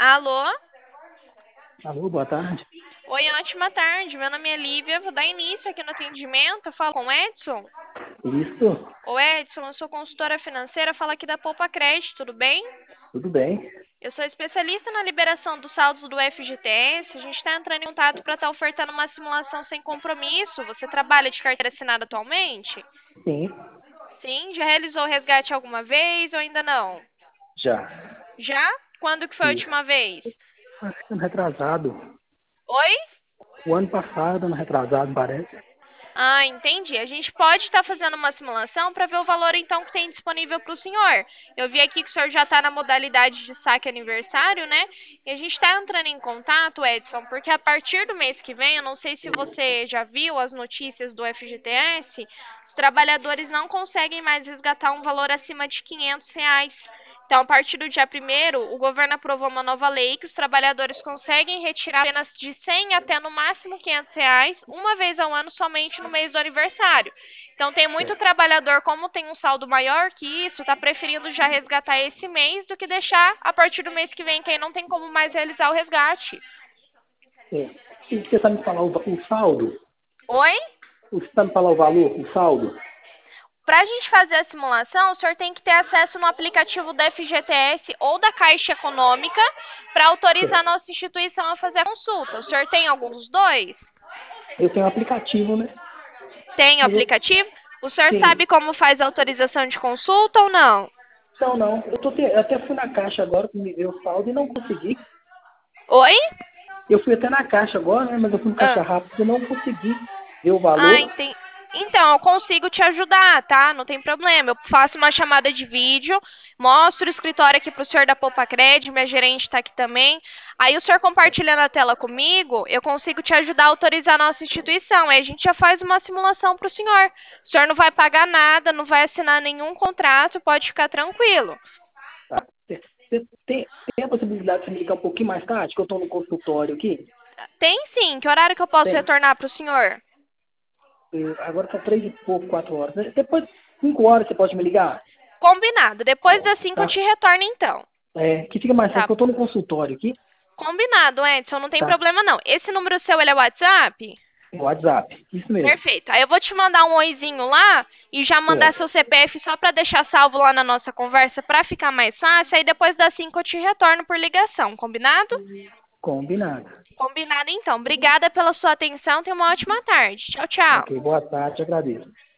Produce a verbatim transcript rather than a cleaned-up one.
Alô? Alô, boa tarde. Oi, ótima tarde. Meu nome é Lívia. Vou dar início aqui no atendimento. Eu falo com o Edson. Isso, Ô, Edson, eu sou consultora financeira. Falo aqui da Poupa Crédito, tudo bem? tudo bem? Eu sou especialista na liberação dos saldos do F G T S. A gente está entrando em contato para estar ofertando uma simulação sem compromisso. Você trabalha de carteira assinada atualmente? Sim, Sim. Já realizou o resgate alguma vez ou ainda não? já. Já? Quando que foi a Isso. última vez? Acho que ano retrasado. Oi? O ano passado, ano retrasado, parece. Ah, entendi. A gente pode estar fazendo uma simulação para ver o valor então que tem disponível para o senhor. Eu vi aqui que o senhor já está na modalidade de saque aniversário, né? E a gente está entrando em contato, Edson, porque a partir do mês que vem, eu não sei se você já viu as notícias do F G T S, os trabalhadores não conseguem mais resgatar um valor acima de quinhentos reais. Então, a partir do dia primeiro, o governo aprovou uma nova lei que os trabalhadores conseguem retirar apenas de cem até no máximo quinhentos reais, uma vez ao ano, somente no mês do aniversário. Então, tem muito Certo. trabalhador, como tem um saldo maior que isso, está preferindo já resgatar esse mês do que deixar a partir do mês que vem, que aí não tem como mais realizar o resgate. É. E você sabe me falar o, va- o saldo? Oi? Você sabe me falar o valor, o saldo? Para a gente fazer a simulação, o senhor tem que ter acesso no aplicativo da F G T S ou da Caixa Econômica para autorizar a Certo. nossa instituição a fazer a consulta. O senhor tem algum dos dois? Eu tenho um aplicativo, né? Tem o Mas eu, aplicativo? O senhor sim. sabe como faz a autorização de consulta ou não? Não, não. Eu, tô te- eu até fui na caixa agora para me ver o saldo e não consegui. Oi? Eu fui até na caixa agora, né? Mas eu fui no caixa Ah. rápido e não consegui ver o Ah, valor. entendi. Então, eu consigo te ajudar, tá? Não tem problema. Eu faço uma chamada de vídeo, mostro o escritório aqui pro senhor da Poupa Cred, minha gerente está aqui também. Aí o senhor compartilhando a tela comigo, eu consigo te ajudar a autorizar a nossa instituição. Aí a gente já faz uma simulação pro senhor. O senhor não vai pagar nada, não vai assinar nenhum contrato, pode ficar tranquilo. Tá? Você você tem, tem a possibilidade de você me ligar um pouquinho mais tarde, que eu estou no consultório aqui? Tem sim. Que horário que eu posso Tem. retornar pro senhor? Eh, Agora tá três e pouco, quatro horas. Eh, Depois, cinco horas, você pode me ligar? Combinado. Depois das cinco eu Tá? te retorno então. É, que fica mais fácil, Tá. porque eu estou no consultório aqui. Combinado, Edson, não tem Tá? problema não. Esse número seu, ele é WhatsApp? No WhatsApp. Isso mesmo. Perfeito. Aí eu vou te mandar um oizinho lá e já mandar Certo. seu C P F só para deixar salvo lá na nossa conversa para ficar mais fácil. Aí depois das cinco eu te retorno por ligação, combinado? Combinado. Combinado então. Obrigada pela sua atenção. Tenha uma ótima tarde. Tchau, tchau. Ok, boa tarde, agradeço.